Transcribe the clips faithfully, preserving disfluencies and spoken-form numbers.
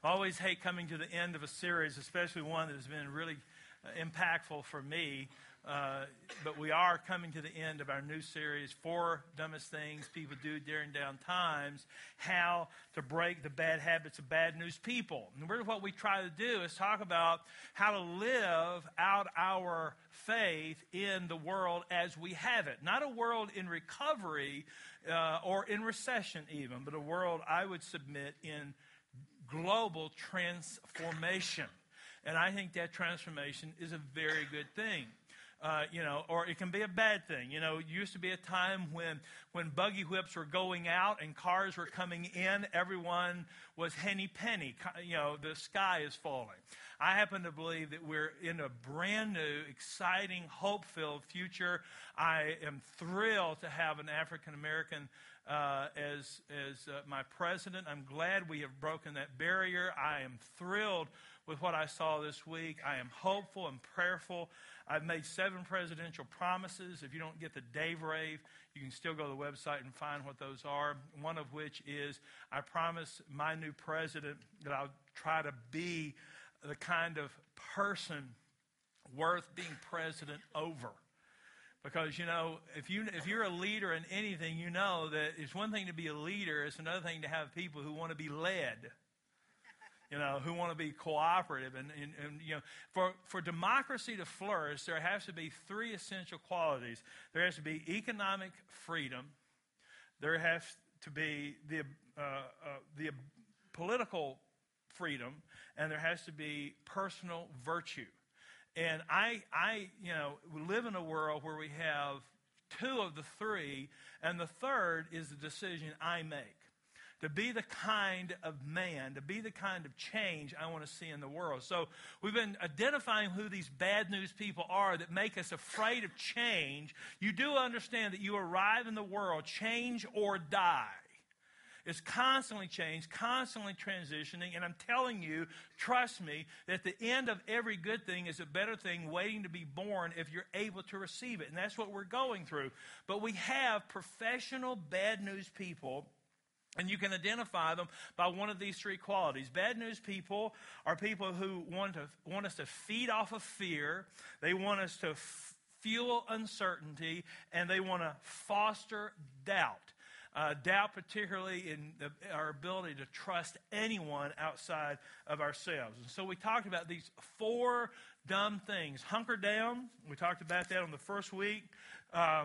I always hate coming to the end of a series, especially one that has been really uh, impactful for me. Uh, but we are coming to the end of our new series, Four Dumbest Things People Do During Down Times, How to Break the Bad Habits of Bad News People. And really what we try to do is talk about how to live out our faith in the world as we have it. Not a world in recovery uh, or in recession even, but a world, I would submit, in global transformation. And I think that transformation is a very good thing. Uh, you know, or it can be a bad thing. You know, it used to be a time when, when buggy whips were going out and cars were coming in, everyone was henny penny. You know, the sky is falling. I happen to believe that we're in a brand new, exciting, hope-filled future. I am thrilled to have an African American uh, as as uh, my president. I'm glad we have broken that barrier. I am thrilled with what I saw this week. I am hopeful and prayerful. I've made seven presidential promises. If you don't get the Dave Rave, you can still go to the website and find what those are. One of which is I promise my new president that I'll try to be the kind of person worth being president over. Because, you know, if, you, if you're a leader in anything, you know that it's one thing to be a leader. It's another thing to have people who want to be led. You know, who want to be cooperative. And, and, and, you know, for, for democracy to flourish, there has to be three essential qualities. There has to be economic freedom. There has to be the, uh, uh, the political freedom. And there has to be personal virtue. And I, I, you know, we live in a world where we have two of the three. And the third is the decision I make. To be the kind of man, to be the kind of change I want to see in the world. So we've been identifying who these bad news people are that make us afraid of change. You do understand that you arrive in the world, change or die. It's constantly changed, constantly transitioning. And I'm telling you, trust me, that the end of every good thing is a better thing waiting to be born if you're able to receive it. And that's what we're going through. But we have professional bad news people. And you can identify them by one of these three qualities. Bad news people are people who want to want us to feed off of fear. They want us to f- fuel uncertainty, and they want to foster doubt. Uh, doubt, particularly in the, our ability to trust anyone outside of ourselves. And so we talked about these four dumb things. Hunker down. We talked about that on the first week. Uh,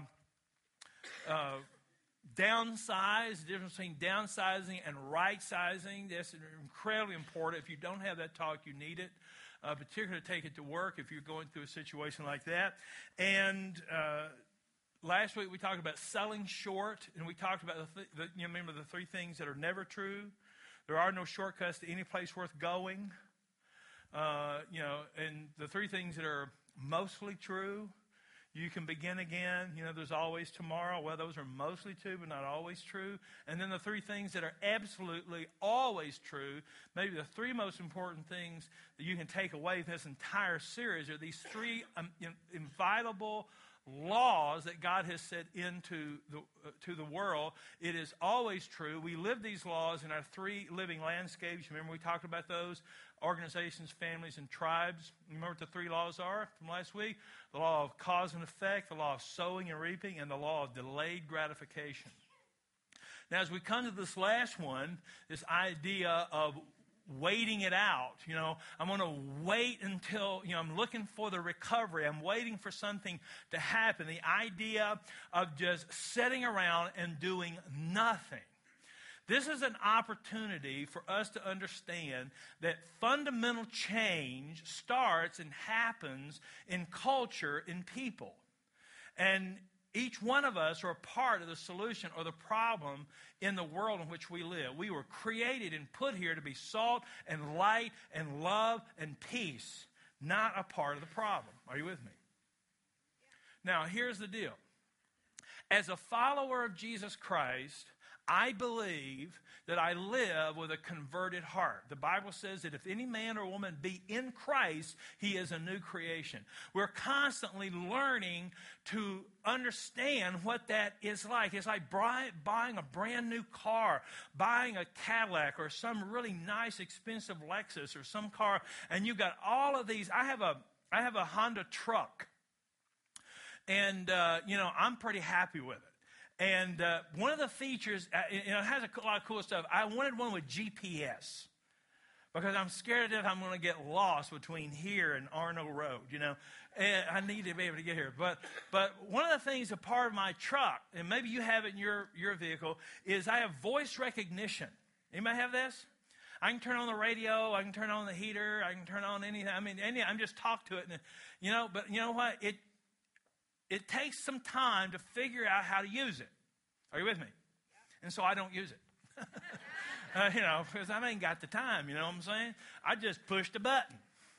uh, Downsize, the difference between downsizing and right-sizing. That's incredibly important. If you don't have that talk, you need it, uh, particularly to take it to work if you're going through a situation like that. And uh, last week we talked about selling short, and we talked about, the, th- the you remember the three things that are never true. There are no shortcuts to any place worth going. Uh, you know, and the three things that are mostly true. You can begin again. You know, there's always tomorrow. Well, those are mostly true, but not always true. And then the three things that are absolutely always true, maybe the three most important things that you can take away from this entire series are these three um, inviolable laws that God has set into the uh, to the world. It is always true. We live these laws in our three living landscapes. Remember we talked about those? Organizations, families, and tribes. Remember what the three laws are from last week? The law of cause and effect, the law of sowing and reaping, and the law of delayed gratification. Now, as we come to this last one, this idea of waiting it out, you know, I'm going to wait until, you know, I'm looking for the recovery. I'm waiting for something to happen. The idea of just sitting around and doing nothing. This is an opportunity for us to understand that fundamental change starts and happens in culture, in people. And each one of us are a part of the solution or the problem in the world in which we live. We were created and put here to be salt and light and love and peace, not a part of the problem. Are you with me? Now, here's the deal. As a follower of Jesus Christ, I believe that I live with a converted heart. The Bible says that if any man or woman be in Christ, he is a new creation. We're constantly learning to understand what that is like. It's like buying a brand new car, buying a Cadillac or some really nice, expensive Lexus or some car, and you've got all of these. I have a, I have a Honda truck, and, uh, you know, I'm pretty happy with it. And uh, one of the features, uh, you know, it has a lot of cool stuff. I wanted one with G P S because I'm scared that I'm going to get lost between here and Arno Road, you know. And I need to be able to get here. But but one of the things, a part of my truck, and maybe you have it in your, your vehicle, is I have voice recognition. Anybody have this? I can turn on the radio. I can turn on the heater. I can turn on anything. I mean, any, I'm just talk to it. And, you know, but you know what? It It takes some time to figure out how to use it. Are you with me? And so I don't use it. uh, you know, because I ain't got the time, you know what I'm saying? I just pushed a button.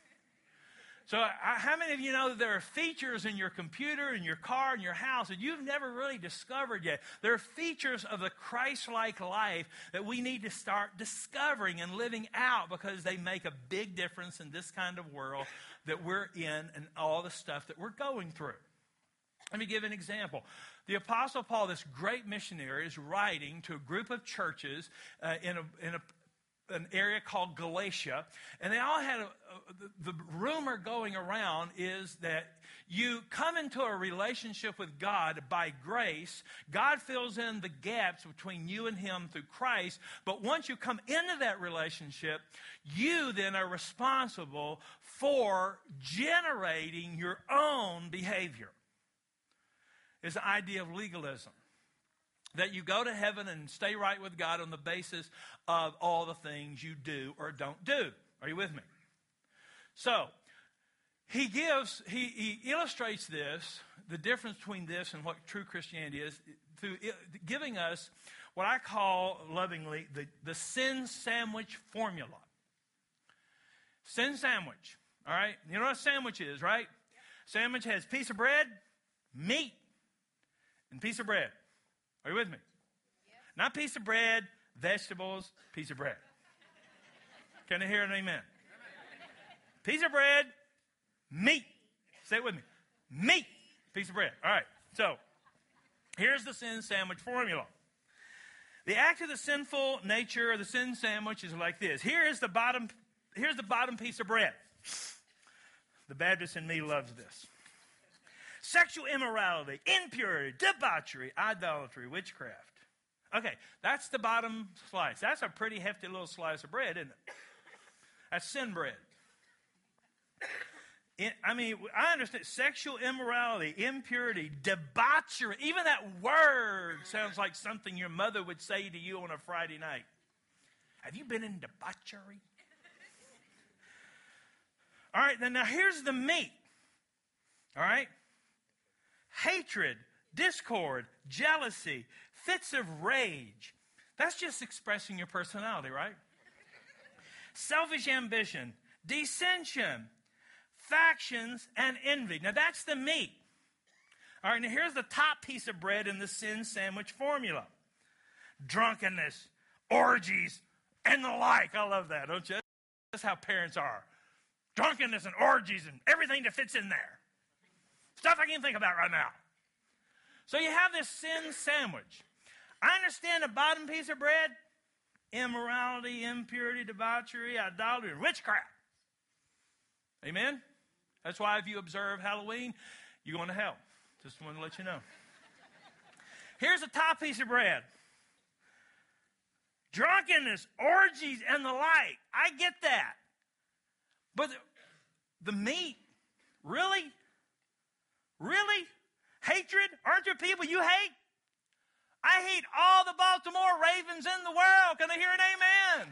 So I, how many of you know that there are features in your computer, in your car, in your house that you've never really discovered yet? There are features of the Christ-like life that we need to start discovering and living out because they make a big difference in this kind of world that we're in and all the stuff that we're going through. Let me give an example. The Apostle Paul, this great missionary, is writing to a group of churches uh, in, a, in a, an area called Galatia. And they all had a, a, the, the rumor going around is that you come into a relationship with God by grace. God fills in the gaps between you and him through Christ. But once you come into that relationship, you then are responsible for generating your own behavior. Is the idea of legalism. That you go to heaven and stay right with God on the basis of all the things you do or don't do. Are you with me? So, he gives, he, he illustrates this, the difference between this and what true Christianity is, through giving us what I call lovingly the, the sin sandwich formula. Sin sandwich. All right? You know what a sandwich is, right? Sandwich has piece of bread, meat, and piece of bread. Are you with me? Yeah. Not piece of bread, vegetables, piece of bread. Can I hear an amen? Piece of bread, meat. Say it with me. Meat, piece of bread. All right. So, here's the sin sandwich formula. The act of the sinful nature of the sin sandwich is like this. Here is the bottom, here's the bottom piece of bread. The Baptist in me loves this. Sexual immorality, impurity, debauchery, idolatry, witchcraft. Okay, that's the bottom slice. That's a pretty hefty little slice of bread, isn't it? That's sin bread. It, I mean, I understand sexual immorality, impurity, debauchery. Even that word sounds like something your mother would say to you on a Friday night. Have you been in debauchery? All right, then now here's the meat. All right? Hatred, discord, jealousy, fits of rage. That's just expressing your personality, right? Selfish ambition, dissension, factions, and envy. Now that's the meat. All right, now here's the top piece of bread in the sin sandwich formula. Drunkenness, orgies, and the like. I love that, don't you? That's how parents are. Drunkenness and orgies and everything that fits in there. Stuff I can't think about right now. So you have this sin sandwich. I understand the bottom piece of bread, immorality, impurity, debauchery, idolatry, and witchcraft. Amen? That's why if you observe Halloween, you're going to hell. Just wanted to let you know. Here's the top piece of bread. Drunkenness, orgies, and the like. I get that. But the, the meat, really? Really? Hatred? Aren't there people you hate? I hate all the Baltimore Ravens in the world. Can I hear an amen?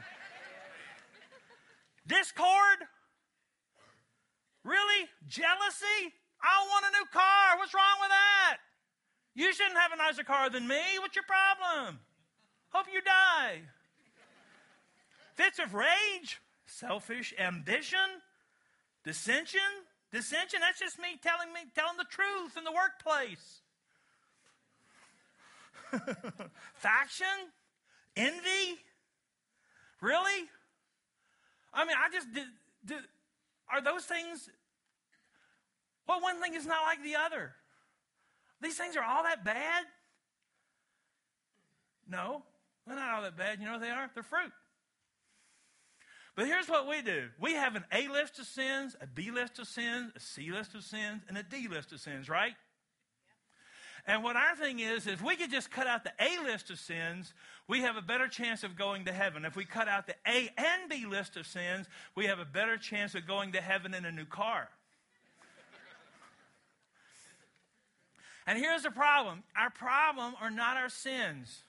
Discord? Really? Jealousy? I want a new car. What's wrong with that? You shouldn't have a nicer car than me. What's your problem? Hope you die. Fits of rage? Selfish ambition? Dissension? Dissension, that's just me telling me telling the truth in the workplace. Faction, Envy? Really? I mean, I just did, did, are those things, well, one thing is not like the other. These things are all that bad? No, they're not all that bad. You know what they are? They're fruit. But here's what we do. We have an A list of sins, a B list of sins, a C list of sins, and a D list of sins, right? And what our thing is, if we could just cut out the A list of sins, we have a better chance of going to heaven. If we cut out the A and B list of sins, we have a better chance of going to heaven in a new car. And here's the problem. Our problem are not our sins.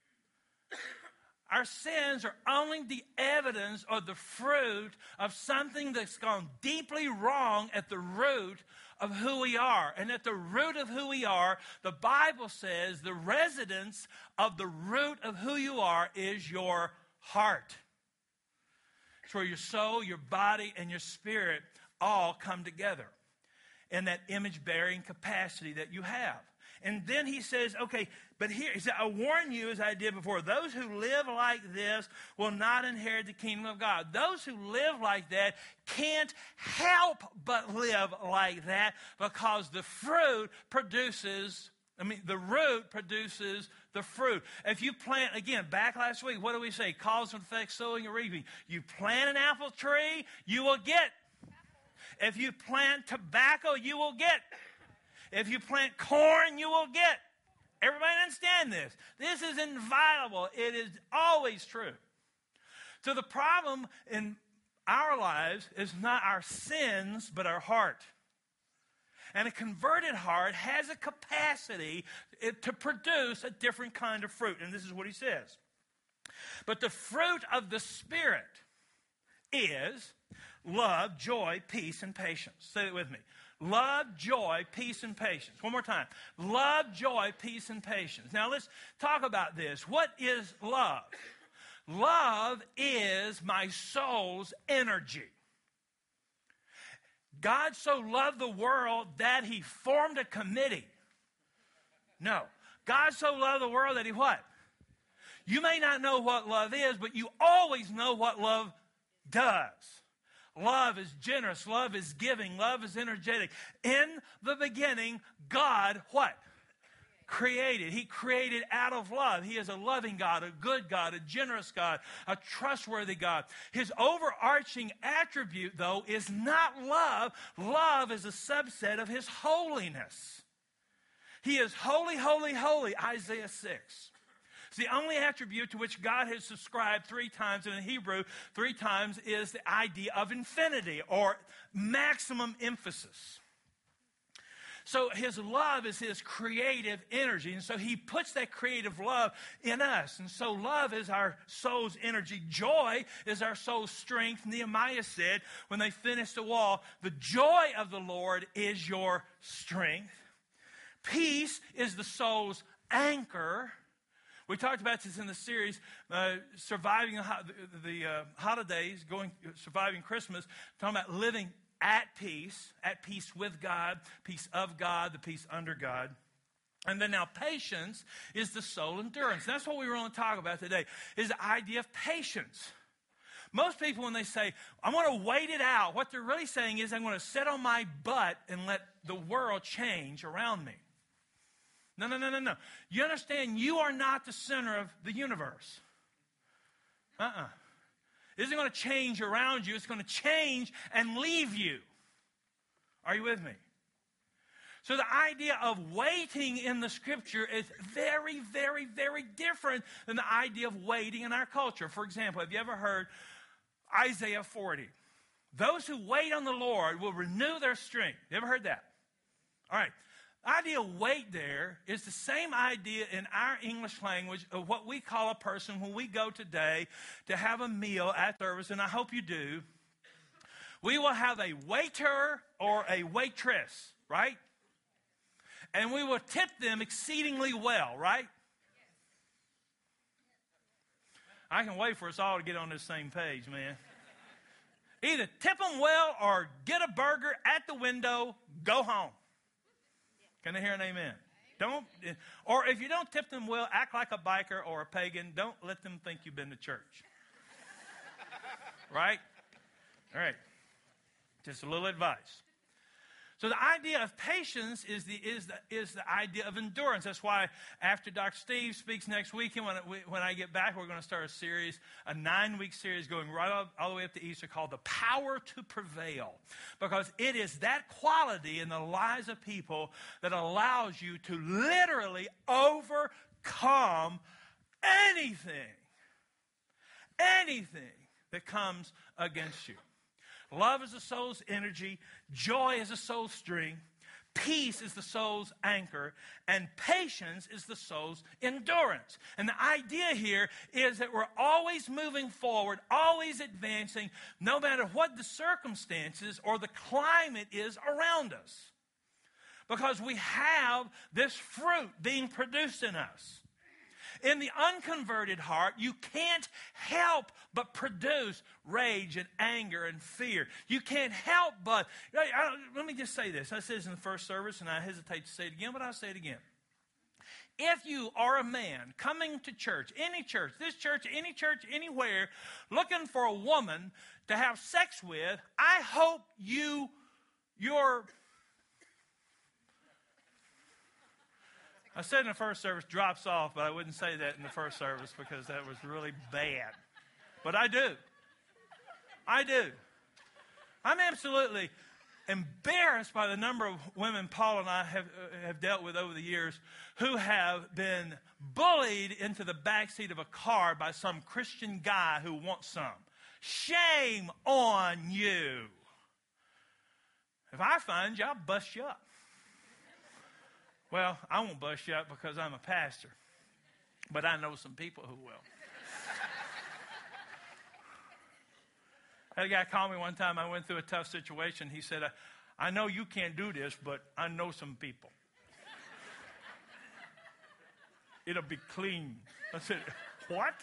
Our sins are only the evidence or the fruit of something that's gone deeply wrong at the root of who we are. And at the root of who we are, the Bible says the residence of the root of who you are is your heart. It's where your soul, your body, and your spirit all come together in that image-bearing capacity that you have. And then he says, okay, but here, he said, I warn you, as I did before, those who live like this will not inherit the kingdom of God. Those who live like that can't help but live like that because the fruit produces, I mean, the root produces the fruit. If you plant, again, back last week, what do we say? Cause and effect, sowing and reaping. You plant an apple tree, you will get. If you plant tobacco, you will get. If you plant corn, you will get. Everybody understand this. This is inviolable. It is always true. So the problem in our lives is not our sins, but our heart. And a converted heart has a capacity to produce a different kind of fruit. And this is what he says. But the fruit of the Spirit is love, joy, peace, and patience. Say it with me. Love, joy, peace, and patience. One more time. Love, joy, peace, and patience. Now let's talk about this. What is love? Love is my soul's energy. God so loved the world that he formed a committee. No. God so loved the world that he what? You may not know what love is, but you always know what love does. Love is generous. Love is giving. Love is energetic. In the beginning, God, what? Created. He created out of love. He is a loving God, a good God, a generous God, a trustworthy God. His overarching attribute, though, is not love. Love is a subset of his holiness. He is holy, holy, holy, Isaiah six. The only attribute to which God has subscribed three times in Hebrew, three times, is the idea of infinity or maximum emphasis. So his love is his creative energy. And so he puts that creative love in us. And so love is our soul's energy. Joy is our soul's strength. Nehemiah said when they finished the wall, the joy of the Lord is your strength. Peace is the soul's anchor. We talked about this in the series, uh, surviving the, the uh, holidays, going, surviving Christmas, talking about living at peace, at peace with God, peace of God, the peace under God. And then now patience is the soul endurance. That's what we were going to talk about today, is the idea of patience. Most people, when they say, I want to wait it out, what they're really saying is, I'm going to sit on my butt and let the world change around me. No, no, no, no, no. You understand, you are not the center of the universe. Uh-uh. It isn't going to change around you. It's going to change and leave you. Are you with me? So the idea of waiting in the Scripture is very, very, very different than the idea of waiting in our culture. For example, have you ever heard Isaiah forty? Those who wait on the Lord will renew their strength. You ever heard that? All right. The idea of wait there is the same idea in our English language of what we call a person when we go today to have a meal at service, and I hope you do. We will have a waiter or a waitress, right? And we will tip them exceedingly well, right? I can wait for us all to get on this same page, man. Either tip them well or get a burger at the window, go home. Can I hear an amen? Don't, or if you don't tip them well, act like a biker or a pagan. Don't let them think you've been to church. Right? All right. Just a little advice. So the idea of patience is the is the is the idea of endurance. That's why after Doctor Steve speaks next weekend, when we, when I get back, we're going to start a series, a nine-week series going right all, all the way up to Easter called "The Power to Prevail," because it is that quality in the lives of people that allows you to literally overcome anything, anything that comes against you. Love is the soul's energy. Joy is the soul's strength. Peace is the soul's anchor. And patience is the soul's endurance. And the idea here is that we're always moving forward, always advancing, no matter what the circumstances or the climate is around us. Because we have this fruit being produced in us. In the unconverted heart, you can't help but produce rage and anger and fear. You can't help but, I, let me just say this. I said this in the first service, and I hesitate to say it again, but I'll say it again. If you are a man coming to church, any church, this church, any church, anywhere, looking for a woman to have sex with, I hope you, you're... I said in the first service, drops off, but I wouldn't say that in the first service because that was really bad. But I do. I do. I'm absolutely embarrassed by the number of women Paul and I have, uh, have dealt with over the years who have been bullied into the backseat of a car by some Christian guy who wants some. Shame on you. If I find you, I'll bust you up. Well, I won't bust you up because I'm a pastor, but I know some people who will. I had a guy call me one time. I went through a tough situation. He said, I, I know you can't do this, but I know some people. It'll be clean. I said, what?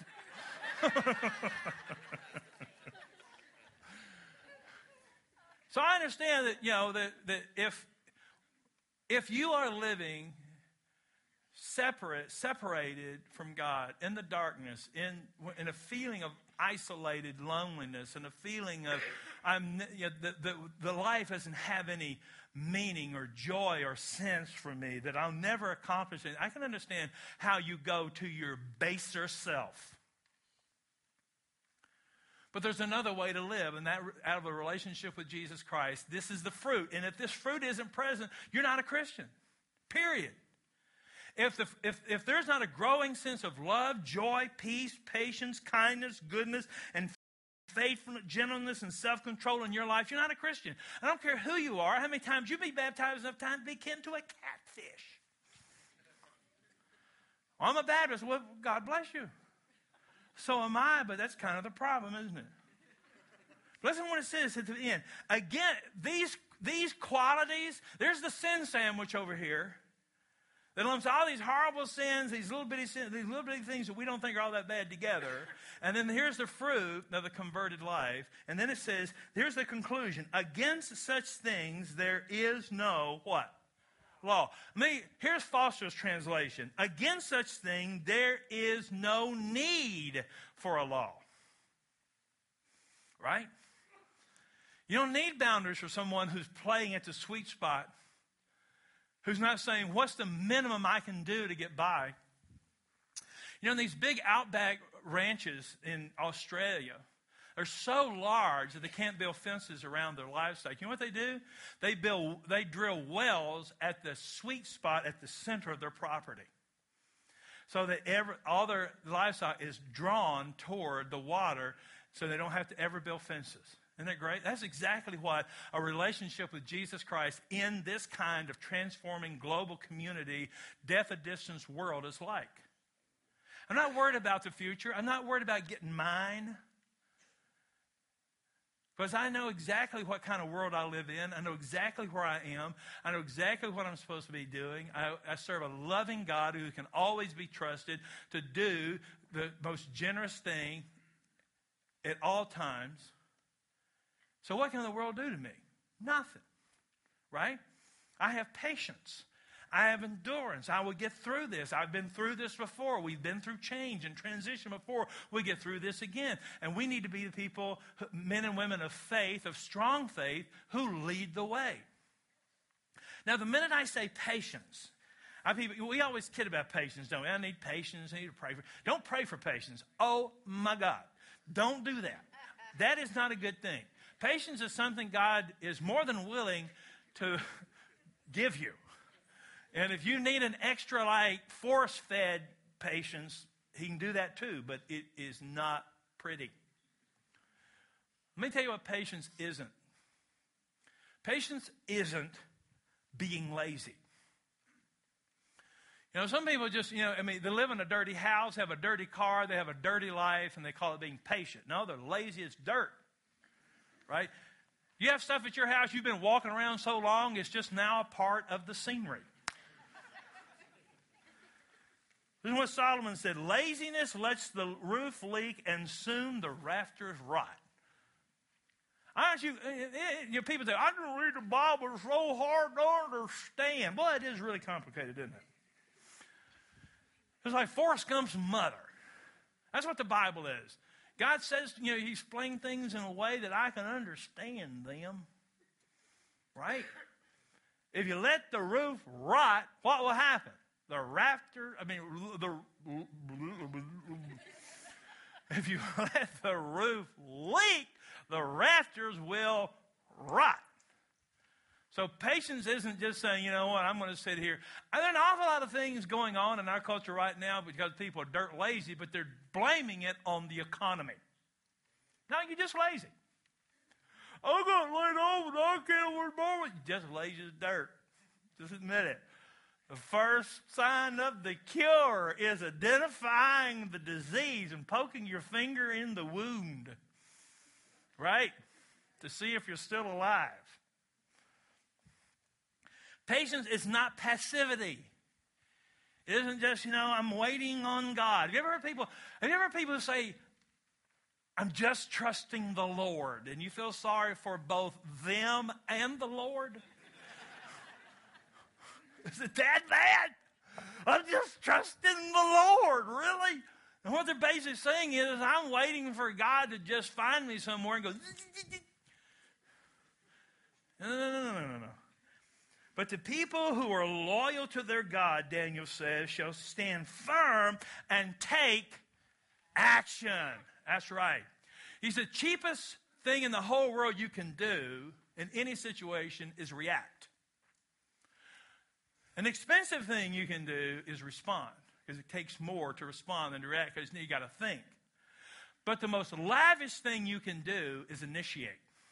So I understand that, you know, that, that if If you are living separate, separated from God, in the darkness, in, in a feeling of isolated loneliness, and a feeling of I'm, you know, the, the, the life doesn't have any meaning or joy or sense for me, that I'll never accomplish it, I can understand how you go to your baser self. But there's another way to live, and that out of a relationship with Jesus Christ. This is the fruit. And if this fruit isn't present, you're not a Christian. Period. If, the, if, if there's not a growing sense of love, joy, peace, patience, kindness, goodness, and faithfulness, gentleness, and self-control in your life, you're not a Christian. I don't care who you are, how many times you've been baptized enough time to be kin to a catfish. I'm a Baptist. Well, God bless you. So am I, but that's kind of the problem, isn't it? Listen to what it says at the end. Again, these, these qualities, there's the sin sandwich over here that lumps all these horrible sins, these little bitty sins, these little bitty things that we don't think are all that bad together. And then here's the fruit of the converted life. And then it says, here's the conclusion. Against such things there is no what? Law. Me, here's Foster's translation. Against such thing, there is no need for a law. Right? You don't need boundaries for someone who's playing at the sweet spot, who's not saying, what's the minimum I can do to get by? You know, these big outback ranches in Australia are so large that they can't build fences around their livestock. You know what they do? They build, they drill wells at the sweet spot at the center of their property, so that every, all their livestock is drawn toward the water, so they don't have to ever build fences. Isn't that great? That's exactly what a relationship with Jesus Christ in this kind of transforming global community, death at distance world is like. I'm not worried about the future. I'm not worried about getting mine. Because I know exactly what kind of world I live in. I know exactly where I am. I know exactly what I'm supposed to be doing. I, I serve a loving God who can always be trusted to do the most generous thing at all times. So what can the world do to me? Nothing. Right? I have patience. I have endurance. I will get through this. I've been through this before. We've been through change and transition before. We get through this again. And we need to be the people, men and women of faith, of strong faith, who lead the way. Now, the minute I say patience, I, people, we always kid about patience, don't we? I need patience. I need to pray for. Don't pray for patience. Oh, my God. Don't do that. That is not a good thing. Patience is something God is more than willing to give you. And if you need an extra, like, force-fed patience, he can do that too, but it is not pretty. Let me tell you what patience isn't. Patience isn't being lazy. You know, some people just, you know, I mean, they live in a dirty house, have a dirty car, they have a dirty life, and they call it being patient. No, they're lazy as dirt, right? You have stuff at your house, you've been walking around so long, it's just now a part of the scenery. This is what Solomon said. Laziness lets the roof leak, and soon the rafters rot. Aren't you, you know, people say, I can read the Bible so hard to understand. Boy, it is really complicated, isn't it? It's like Forrest Gump's mother. That's what the Bible is. God says, you know, He explained things in a way that I can understand them. Right? If you let the roof rot, what will happen? The rafter, I mean, the if you let the roof leak, the rafters will rot. So patience isn't just saying, you know what, I'm going to sit here. And there are an awful lot of things going on in our culture right now because people are dirt lazy, but they're blaming it on the economy. No, you're just lazy. I got laid off and I can't work more. You're just lazy as dirt. Just admit it. The first sign of the cure is identifying the disease and poking your finger in the wound, right? To see if you're still alive. Patience is not passivity. It isn't just, you know, I'm waiting on God. Have you ever heard people, have you ever heard people say, I'm just trusting the Lord, and you feel sorry for both them and the Lord? Is it that bad? I'm just trusting the Lord, really? And what they're basically saying is, I'm waiting for God to just find me somewhere and go, no, no, no, no, no, no, no. But the people who are loyal to their God, Daniel says, shall stand firm and take action. That's right. He said, cheapest thing in the whole world you can do in any situation is react. An expensive thing you can do is respond, because it takes more to respond than to react, because you got to think. But the most lavish thing you can do is initiate.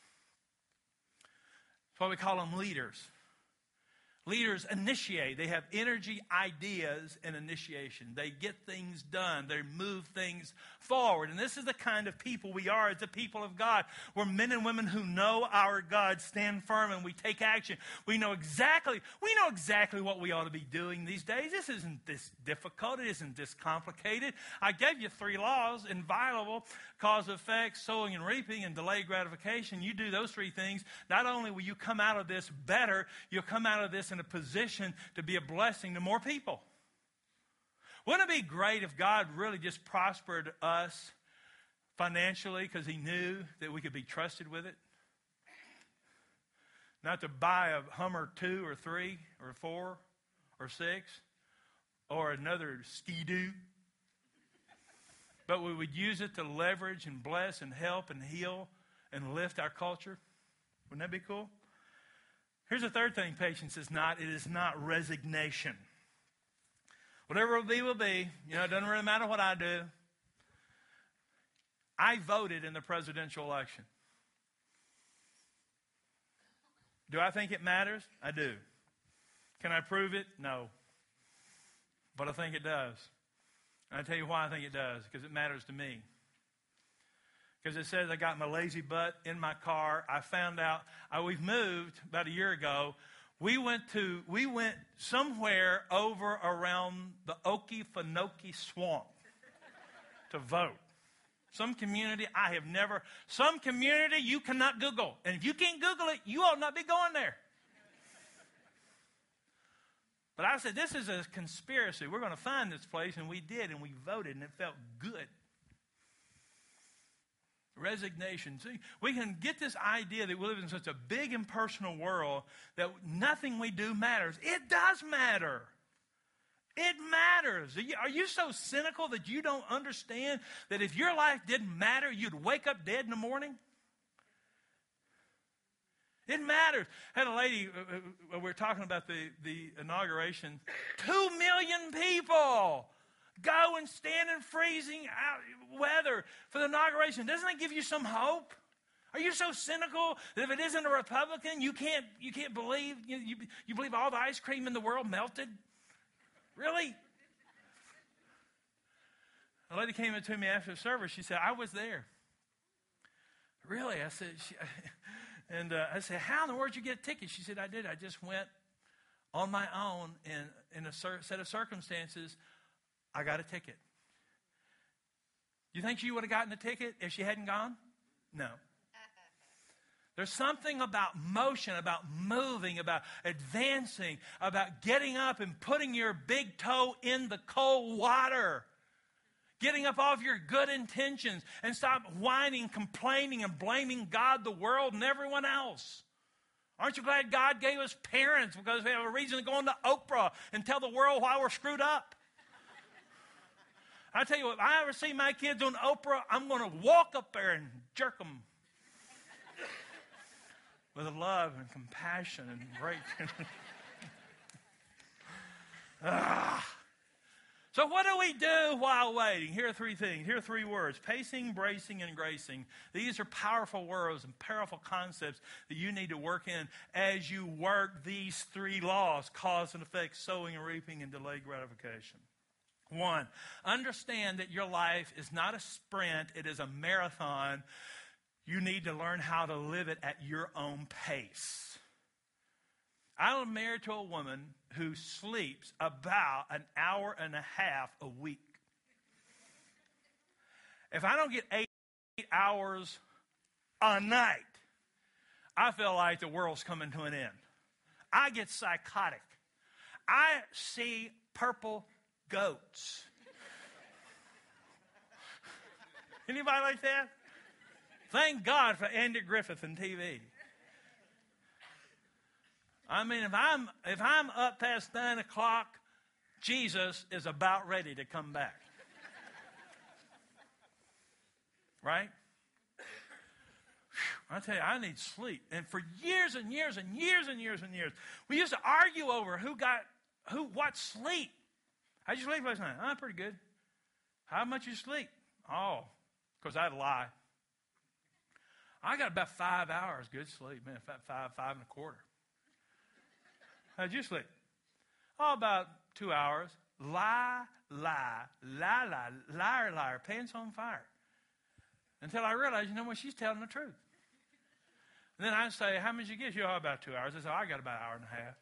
That's why we call them leaders. Leaders initiate. They have energy, ideas, and initiation. They get things done. They move things forward. And this is the kind of people we are as the people of God. We're men and women who know our God, stand firm, and we take action. We know exactly, we know exactly what we ought to be doing these days. This isn't this difficult. It isn't this complicated. I gave you three laws: inviolable, cause, effect, sowing and reaping, and delayed gratification. You do those three things. Not only will you come out of this better, you'll come out of this in a position to be a blessing to more people. Wouldn't it be great if God really just prospered us financially because He knew that we could be trusted with it? Not to buy a Hummer two or three or four or six or another Ski-Doo, but we would use it to leverage and bless and help and heal and lift our culture. Wouldn't that be cool? Here's the third thing patience is not. It is not resignation. Whatever it will be, will be. You know, it doesn't really matter what I do. I voted in the presidential election. Do I think it matters? I do. Can I prove it? No. But I think it does. And I'll tell you why I think it does. Because it matters to me. Because it says I got my lazy butt in my car. I found out I, we've moved about a year ago. We went to we went somewhere over around the Okefenokee Swamp to vote. Some community I have never. Some community you cannot Google, and if you can't Google it, you ought not be going there. But I said, this is a conspiracy. We're going to find this place, and we did, and we voted, and it felt good. Resignation. See, we can get this idea that we live in such a big impersonal world that nothing we do matters. It does matter. It matters. Are you, are you so cynical that you don't understand that if your life didn't matter, you'd wake up dead in the morning? It matters. I had a lady, uh, uh, we were talking about the, the inauguration. Two million people go and stand in freezing out weather for the inauguration. Doesn't that give you some hope? Are you so cynical that if it isn't a Republican, you can't, you can't believe, you, you, you believe all the ice cream in the world melted? Really? A lady came in to me after the service. She said, I was there. Really? I said, she, and uh, I said, how in the world did you get a ticket? She said, I did. I just went on my own and in a cer- set of circumstances, I got a ticket. You think she would have gotten a ticket if she hadn't gone? No. There's something about motion, about moving, about advancing, about getting up and putting your big toe in the cold water. Getting up off your good intentions and stop whining, complaining, and blaming God, the world, and everyone else. Aren't you glad God gave us parents because we have a reason to go into Oprah and tell the world why we're screwed up? I tell you what, if I ever see my kids on Oprah, I'm going to walk up there and jerk them with love and compassion and great. ah. So what do we do while waiting? Here are three things. Here are three words: pacing, bracing, and gracing. These are powerful words and powerful concepts that you need to work in as you work these three laws: cause and effect, sowing and reaping, and delayed gratification. One, understand that your life is not a sprint, it is a marathon. You need to learn how to live it at your own pace. I'm married to a woman who sleeps about an hour and a half a week. If I don't get eight hours a night, I feel like the world's coming to an end. I get psychotic. I see purple goats. Anybody like that? Thank God for Andy Griffith and T V. I mean, if I'm if I'm up past nine o'clock, Jesus is about ready to come back. Right? Whew, I tell you, I need sleep. And for years and years and years and years and years, we used to argue over who got who what sleep. How'd you sleep last night? Oh, pretty good. How much you sleep? Oh, because I'd lie. I got about five hours good sleep, man. Five, five, five and a quarter. How'd you sleep? Oh, about two hours. Lie, lie, lie, lie, liar, liar, pants on fire. Until I realized, you know what, she's telling the truth. And then I say, how much you get? You oh, about two hours. I say, oh, I got about an hour and a half.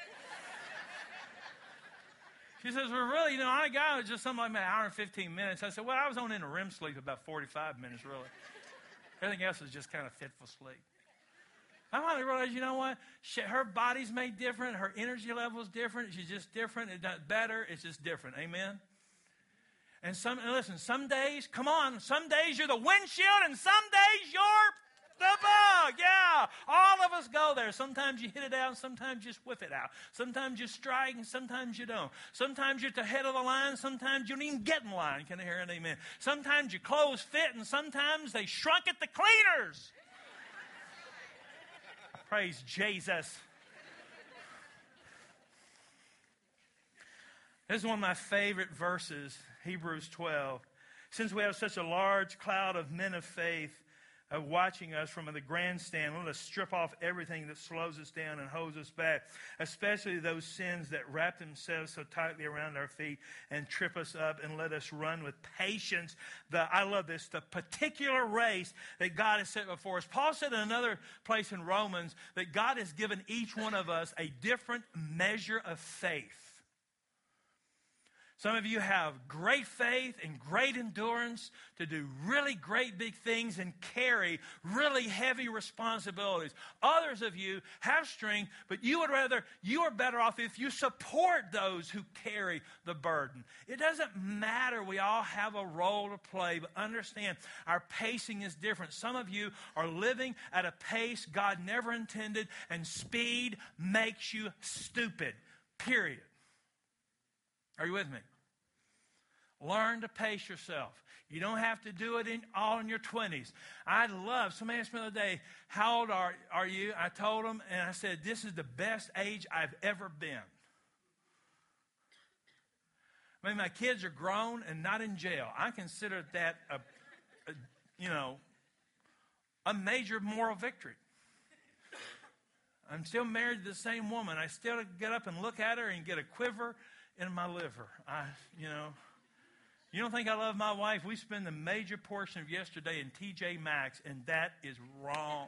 She says, well, really, you know, I got just something like an hour and fifteen minutes. I said, well, I was on in a R E M sleep about forty-five minutes, really. Everything else is just kind of fitful sleep. I finally realized, you know what? She, her body's made different. Her energy level is different. She's just different. It's not better. It's just different. Amen? And some, and listen, some days, come on, some days you're the windshield and some days you're the bug. Yeah. All of us go there. Sometimes you hit it out and sometimes you whiff it out. Sometimes you strike and sometimes you don't. Sometimes you're at the head of the line. Sometimes you don't even get in line. Can I hear an amen? Sometimes your clothes fit and sometimes they shrunk at the cleaners. Praise Jesus. This is one of my favorite verses, Hebrews twelve. Since we have such a large cloud of men of faith uh, watching us from the grandstand, let us strip off everything that slows us down and holds us back, especially those sins that wrap themselves so tightly around our feet and trip us up, and let us run with patience the, I love this, the particular race that God has set before us. Paul said in another place in Romans that God has given each one of us a different measure of faith. Some of you have great faith and great endurance to do really great big things and carry really heavy responsibilities. Others of you have strength, but you would rather, you are better off if you support those who carry the burden. It doesn't matter. We all have a role to play, but understand our pacing is different. Some of you are living at a pace God never intended, and speed makes you stupid, period. Are you with me? Learn to pace yourself. You don't have to do it in, all in your twenties. I love, somebody asked me the other day, how old are, are you? I told them, and I said, this is the best age I've ever been. I mean, my kids are grown and not in jail. I consider that a, a you know, a major moral victory. I'm still married to the same woman. I still get up and look at her and get a quiver in my liver. I, you know, you don't think I love my wife? We spend the major portion of yesterday in T J Maxx, and that is wrong.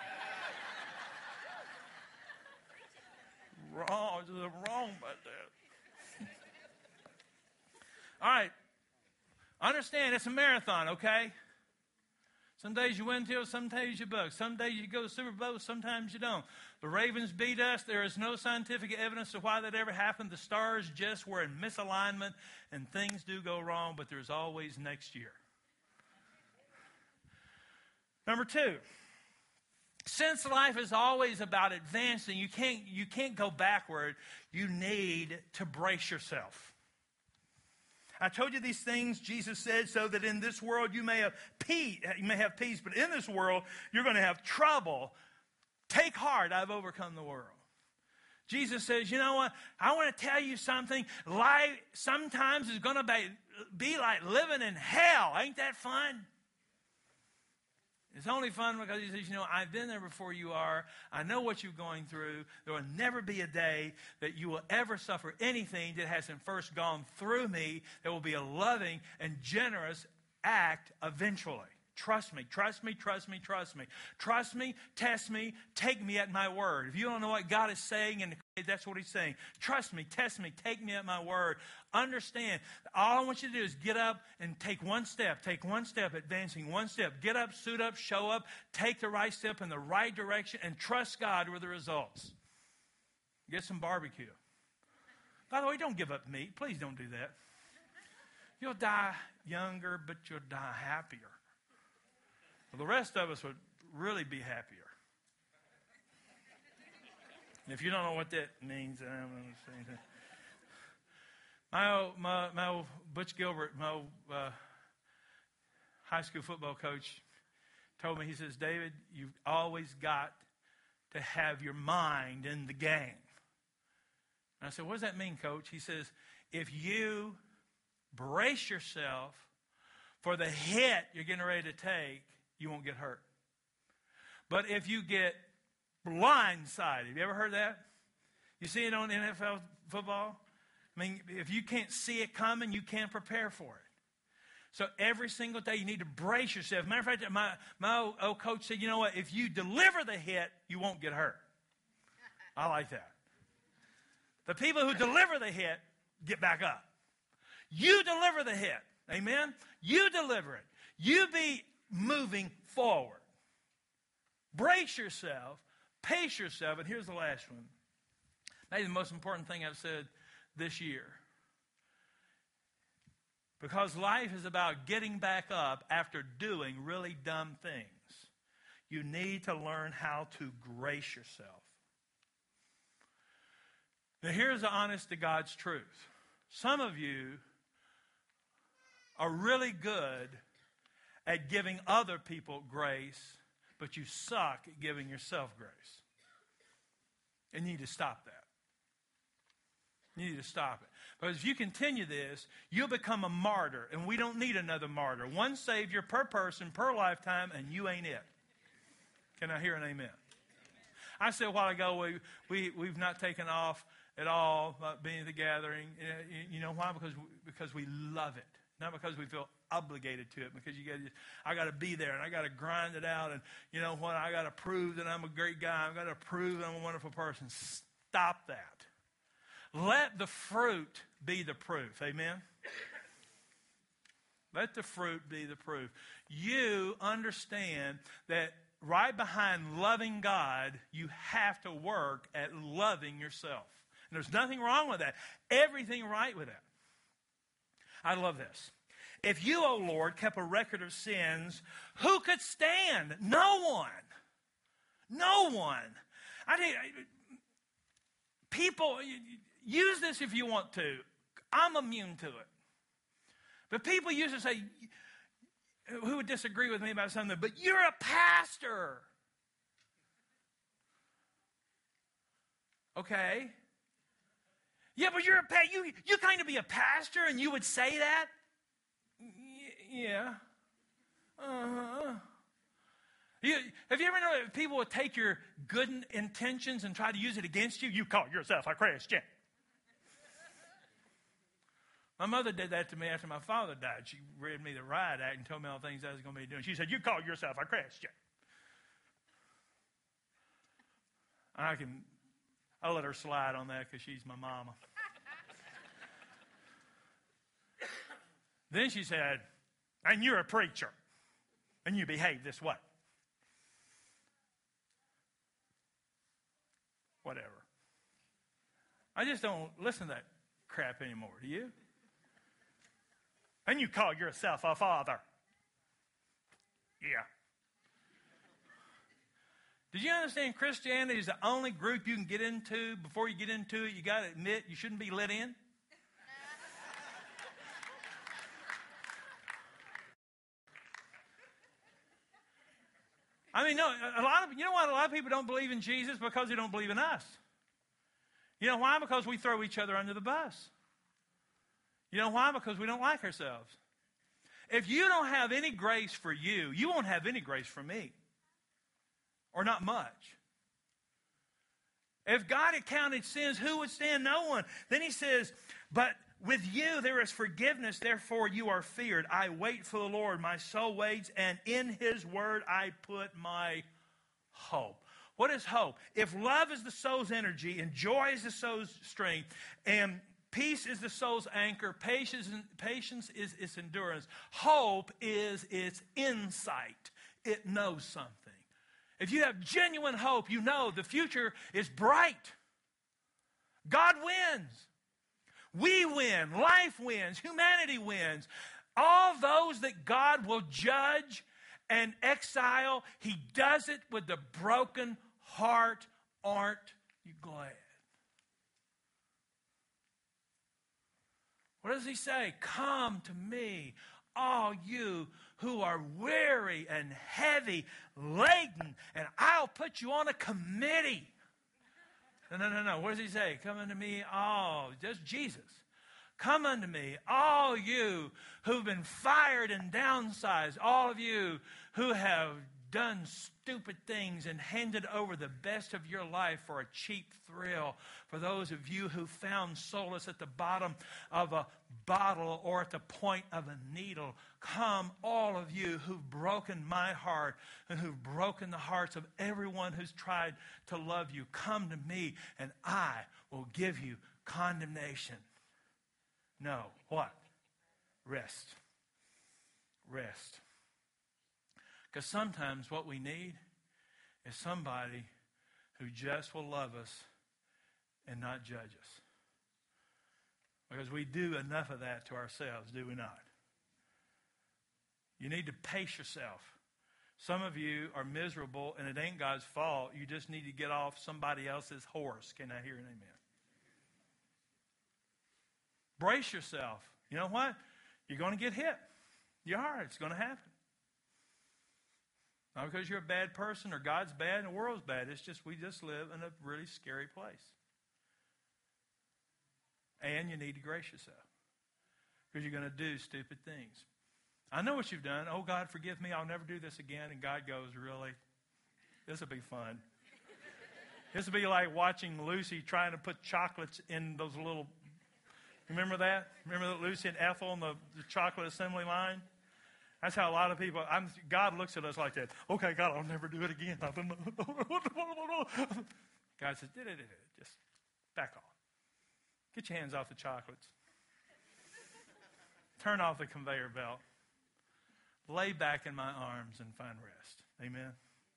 wrong. There's wrong about that. All right. Understand, it's a marathon, okay? Some days you win till, some days you bug. Some days you go to the Super Bowl, sometimes you don't. The Ravens beat us. There is no scientific evidence of why that ever happened. The stars just were in misalignment, and things do go wrong, but there's always next year. Number two, since life is always about advancing, you can't, you can't go backward. You need to brace yourself. I told you these things, Jesus said, so that in this world you may have peace, you may have peace, but in this world you're going to have trouble. Take heart, I've overcome the world. Jesus says, you know what? I want to tell you something. Life sometimes is going to be, be like living in hell. Ain't that fun? It's only fun because he says, you know, I've been there before you are. I know what you're going through. There will never be a day that you will ever suffer anything that hasn't first gone through me. There will be a loving and generous act eventually. Trust me, trust me, trust me, trust me. Trust me, test me, take me at my word. If you don't know what God is saying, and that's what he's saying. Trust me, test me, take me at my word. Understand, all I want you to do is get up and take one step. Take one step, advancing one step. Get up, suit up, show up, take the right step in the right direction, and trust God with the results. Get some barbecue. By the way, don't give up meat. Please don't do that. You'll die younger, but you'll die happier. Well, the rest of us would really be happier. And if you don't know what that means, then I'm going to say anything. My old, my, my old Butch Gilbert, my old uh, high school football coach, told me, he says, David, you've always got to have your mind in the game. And I said, what does that mean, Coach? He says, if you brace yourself for the hit you're getting ready to take, you won't get hurt. But if you get blindsided, have you ever heard that? You see it on N F L football? I mean, if you can't see it coming, you can't prepare for it. So every single day you need to brace yourself. Matter of fact, my, my old, old coach said, you know what? If you deliver the hit, you won't get hurt. I like that. The people who deliver the hit get back up. You deliver the hit. Amen? You deliver it. You be moving forward. Brace yourself. Pace yourself. And here's the last one. Maybe the most important thing I've said this year. Because life is about getting back up after doing really dumb things. You need to learn how to grace yourself. Now here's the honest to God's truth. Some of you are really good at giving other people grace, but you suck at giving yourself grace. And you need to stop that. You need to stop it. Because if you continue this, you'll become a martyr, and we don't need another martyr. One Savior per person, per lifetime, and you ain't it. Can I hear an amen? I said a while ago, we, we, we've not taken off at all about being at the gathering. You know why? Because, because we love it. Not because we feel obligated to it, because you got I got to be there and I got to grind it out, and you know what? I got to prove that I'm a great guy. I got to prove that I'm a wonderful person. Stop that. Let the fruit be the proof. Amen? Let the fruit be the proof. You understand that right behind loving God, you have to work at loving yourself. And there's nothing wrong with that. Everything right with that. I love this. If you, O Lord, kept a record of sins, who could stand? No one. No one. I think people, use this if you want to. I'm immune to it. But people used to say, who would disagree with me about something, but you're a pastor. Okay. Yeah, but you're a pa- you you kind of be a pastor and you would say that? Y- yeah. Uh-huh. You, have you ever known that people would take your good intentions and try to use it against you? You call yourself a Christian. My mother did that to me after my father died. She read me the riot act and told me all the things I was going to be doing. She said, you call yourself a Christian. I can, I'll let her slide on that because she's my mama. Then she said, and you're a preacher, and you behave this way. Whatever. I just don't listen to that crap anymore, do you? And you call yourself a father. Yeah. Did you understand Christianity is the only group you can get into? Before you get into it, you got to admit you shouldn't be let in? I mean, no, a lot of, you know what? A lot of people don't believe in Jesus because they don't believe in us. You know why? Because we throw each other under the bus. You know why? Because we don't like ourselves. If you don't have any grace for you, you won't have any grace for me. Or not much. If God had counted sins, who would stand? No one. Then he says, but with you there is forgiveness, therefore you are feared. I wait for the Lord, my soul waits, and in his word I put my hope. What is hope? If love is the soul's energy, and joy is the soul's strength, and peace is the soul's anchor, patience, patience is its endurance, hope is its insight. It knows something. If you have genuine hope, you know the future is bright. God wins. We win. Life wins. Humanity wins. All those that God will judge and exile, he does it with the broken heart. Aren't you glad? What does he say? Come to me, all you who are weary and heavy laden, and I'll put you on a committee. No, no, no, no. What does he say? Come unto me, all. Just Jesus. Come unto me, all you who've been fired and downsized, all of you who have done stupid things and handed over the best of your life for a cheap thrill, for those of you who found solace at the bottom of a bottle or at the point of a needle. Come, all of you who've broken my heart and who've broken the hearts of everyone who's tried to love you. Come to me and I will give you condemnation. No, what? Rest. Rest. Because sometimes what we need is somebody who just will love us and not judge us. Because we do enough of that to ourselves, do we not? You need to pace yourself. Some of you are miserable and it ain't God's fault. You just need to get off somebody else's horse. Can I hear an amen? Brace yourself. You know what? You're going to get hit. You are. It's going to happen. Not because you're a bad person or God's bad and the world's bad. It's just we just live in a really scary place. And you need to brace yourself. Because you're going to do stupid things. I know what you've done. Oh, God, forgive me. I'll never do this again. And God goes, really? This will be fun. This will be like watching Lucy trying to put chocolates in those little... Remember that? Remember that Lucy and Ethel on the, the chocolate assembly line? That's how a lot of people, I'm, God looks at us like that. Okay, God, I'll never do it again. God says, just back off. Get your hands off the chocolates. Turn off the conveyor belt. Lay back in my arms and find rest. Amen.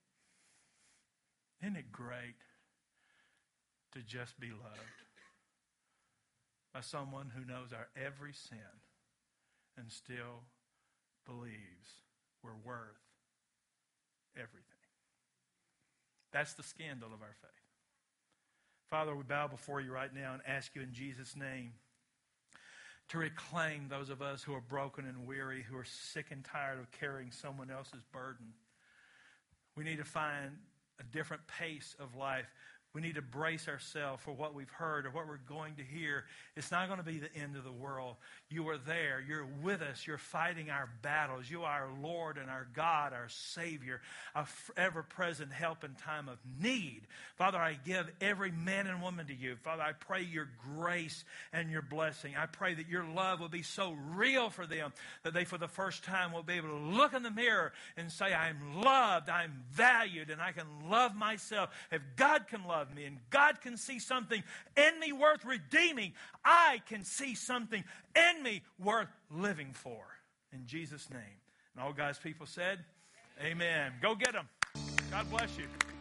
Isn't it great to just be loved by someone who knows our every sin and still believes we're worth everything? That's the scandal of our faith. Father, we bow before you right now and ask you in Jesus' name to reclaim those of us who are broken and weary, who are sick and tired of carrying someone else's burden. We need to find a different pace of life. We need to brace ourselves for what we've heard or what we're going to hear. It's not going to be the end of the world. You are there. You're with us. You're fighting our battles. You are our Lord and our God, our Savior, our ever-present help in time of need. Father, I give every man and woman to you. Father, I pray your grace and your blessing. I pray that your love will be so real for them that they, for the first time, will be able to look in the mirror and say, I'm loved, I'm valued, and I can love myself. If God can love me and God can see something in me worth redeeming, I can see something in me worth living for. In Jesus' name. And all God's people said, amen. Go get them. God bless you.